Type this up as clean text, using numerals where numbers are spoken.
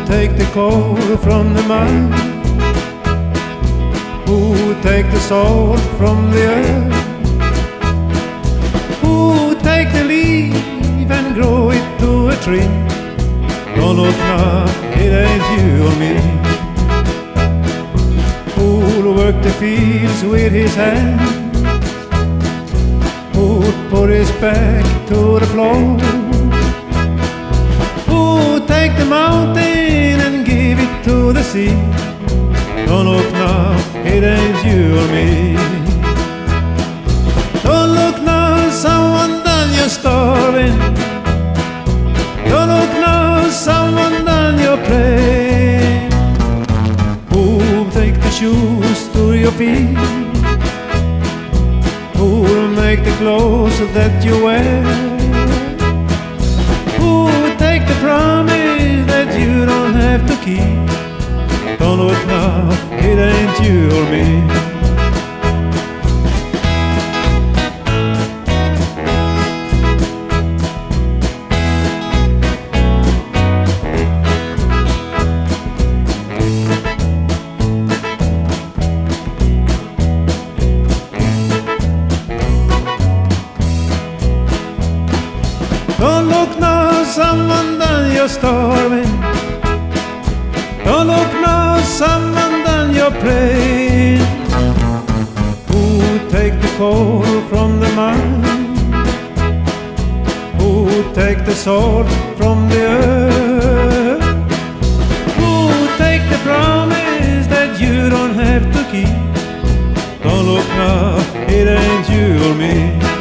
take the coal from the mine? Who take the salt from the earth? Who take the leaf and grow it to a tree? Don't look now, it ain't you or me. Who'll work the fields with his hands? Who'll put his back to the floor? Who'll take the mountain and give it to the sea? Don't look now, it ain't you or me. Don't look now, someone done you starving. Don't look now, someone done your play. Who'll take the shoes to your feet? Who'll make the clothes that you wear? Who'll take the promise that you don't have to keep? Don't look now, it ain't you or me. Don't look now, someone done your starving. Don't look now, someone done your play. Who take the coal from the mine? Who take the salt from the earth? Who take the promise that you don't have to keep? Don't look now, it ain't you or me.